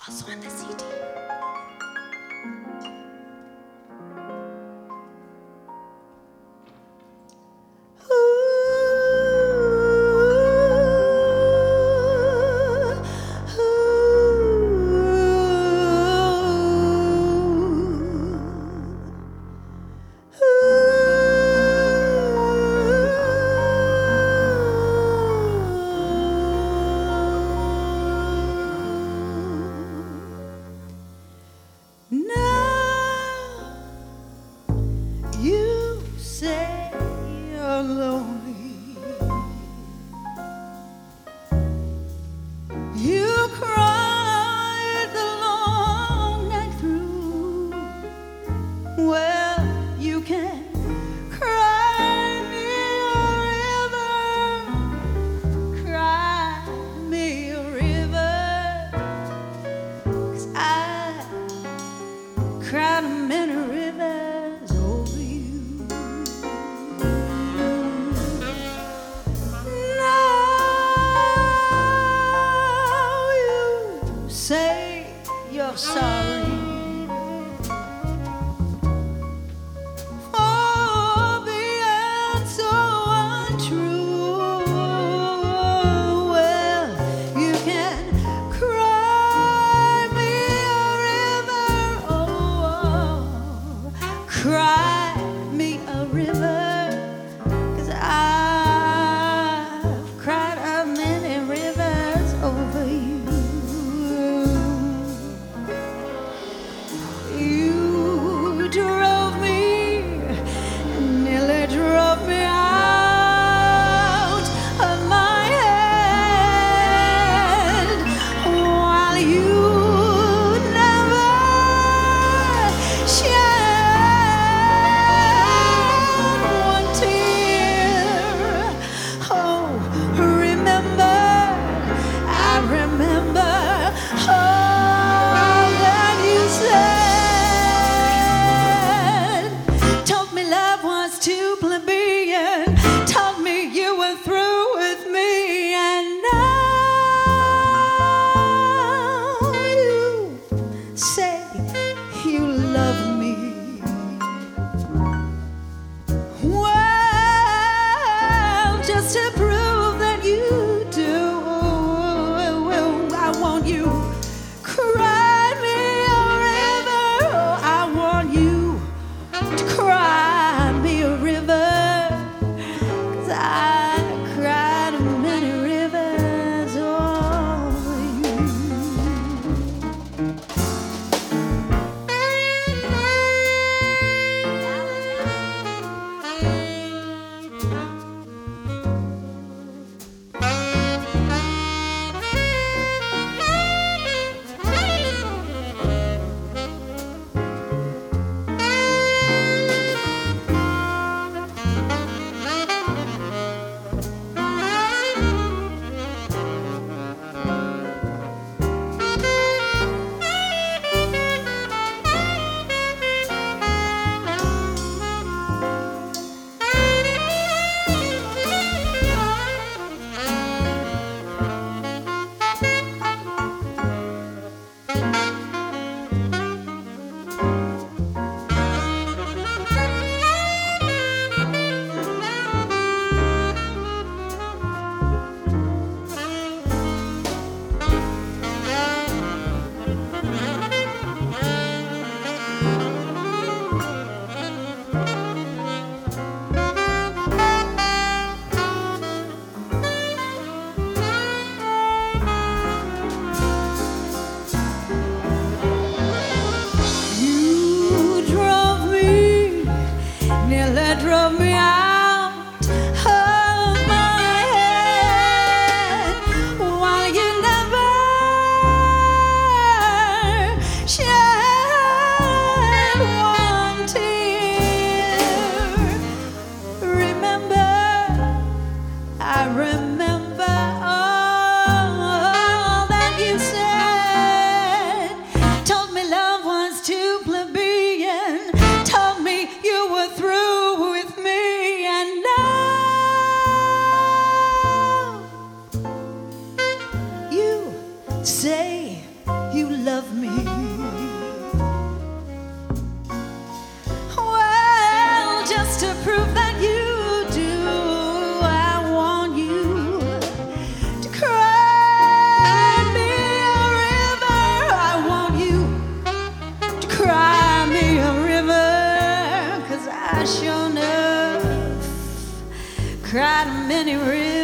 Also on the CD. Now you say you're lonely. You cried the long night through. Well, you can cry me a river, cry me a river, 'cause I cried many rivers over you. Now you say you're sorry for being so untrue. Well, you can cry me a river, oh, cry me a river, 'cause I've cried a many rivers over you. You drove me, nearly drove me out of my head, while you never shed one tear. Oh, remember, I remember all that you said. Told me love was too plebeian, told me you were through with me, and now you say you love me. Well, just to prove that you do, I want you cry me a river. Oh, I want you to cry me a river, 'cause I cried many rivers over you. love me. Well, just to prove that you do, I want you to cry me a river. I want you to cry me a river, 'cause I sure enough cried many rivers.